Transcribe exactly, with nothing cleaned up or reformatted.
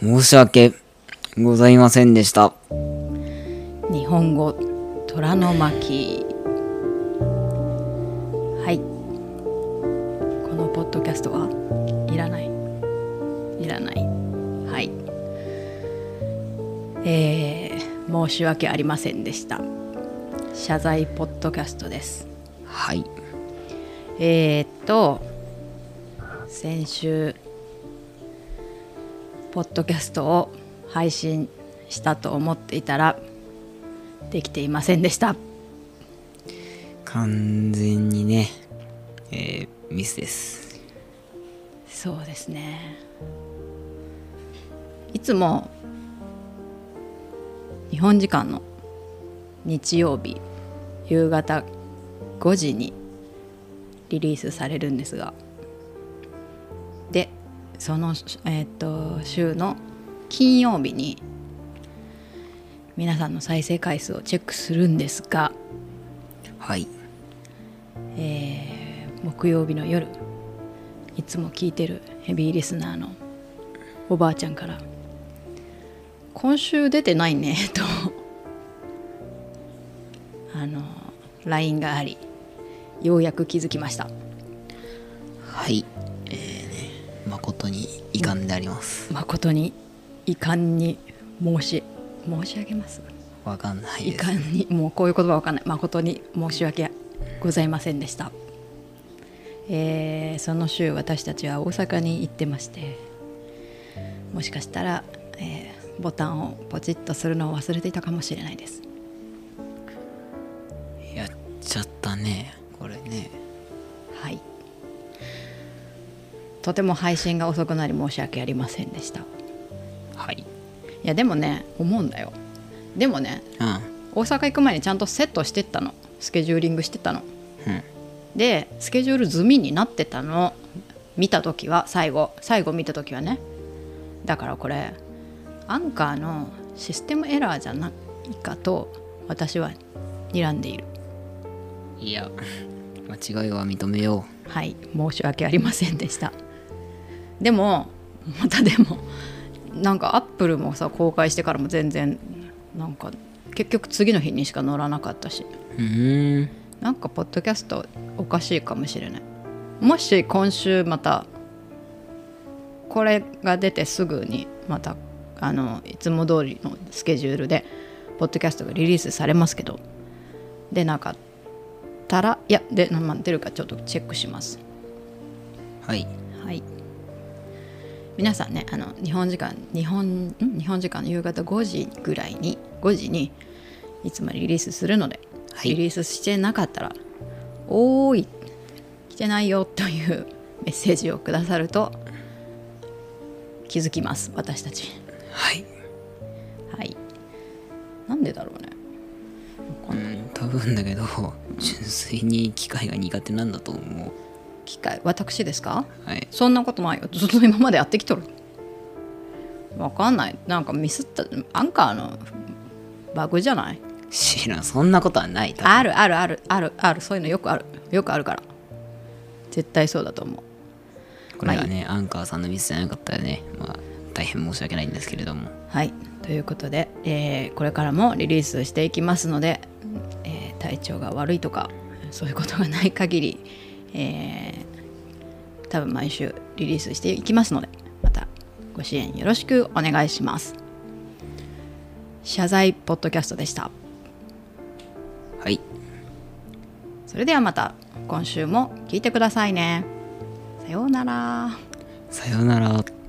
申し訳ございませんでした。 日本語虎の巻。はい、このポッドキャストはいらないいらないはい、えー、申し訳ありませんでした。謝罪ポッドキャストです。 はい。 えー、っと先週ポッドキャストを配信したと思っていたらできていませんでした。 完全にね、えー、ミスです。 そうですね。いつも日本時間の日曜日夕方ごじにリリースされるんですが、でその、えー、と週の金曜日に皆さんの再生回数をチェックするんですが、 はい、 えー、木曜日の夜いつも聞いてるヘビーリスナーのおばあちゃんから今週出てないねとあの ライン があり、ようやく気づきました。 はい、えーね、誠に遺憾であります。 誠に遺憾に申し申し上げます。 わかんない遺です。 憾に、もうこういう言葉わかんない。誠に申し訳ございませんでした。えー、その週私たちは大阪に行ってまして、もしかしたら、えー、ボタンをポチッとするのを忘れていたかもしれないです。 やっちゃったねこれね。 はい、とても配信が遅くなり申し訳ありませんでした。 はい。 いやでもね、思うんだよ。でもね、 うん、 大阪行く前にちゃんとセットしてったの。スケジューリングしてたの、 うん、 でスケジュール済みになってたの。見た時は最後最後見た時はね。だからこれアンカーのシステムエラーじゃないかと私は睨んでいる。 いや間違いは認めよう。はい、申し訳ありませんでした。でもまたでもなんかアップルもさ、公開してからも全然なんか結局次の日にしか載らなかったし、 う。ーんなんかポッドキャストおかしいかもしれない。もし今週またこれが出てすぐにまたあのいつも通りのスケジュールでポッドキャストがリリースされますけど、でなかったら、いやで、まあ、出るかちょっとチェックします。 はい、 はい、皆さんね、あの日本時間日本ん日本時間の夕方ごじぐらいにごじにいつもリリースするので、 はい、 リリースしてなかったらおーい来てないよというメッセージをくださると気づきます、私たち。 はいはい。なんでだろうね。 うん、多分だけど純粋に機械が苦手なんだと思う。 機械、私ですか？ はい。 そんなことないよ。ずっと今までやってきとる。わかんない。なんかミスった、アンカーのバグじゃない？ 知らん、そんなことはない。 あるあるあるあるある、そういうのよくあるよくあるから、絶対そうだと思う。 これがね、まあ、アンカーさんのミスじゃなかったらね、まあ大変申し訳ないんですけれども。 はい、ということで、えー、これからもリリースしていきますので、えー、体調が悪いとかそういうことがない限り、えー、多分毎週リリースしていきますので、またご支援よろしくお願いします。謝罪ポッドキャストでした。 はい。 それではまた今週も聞いてくださいね。さようなら。 さようなら。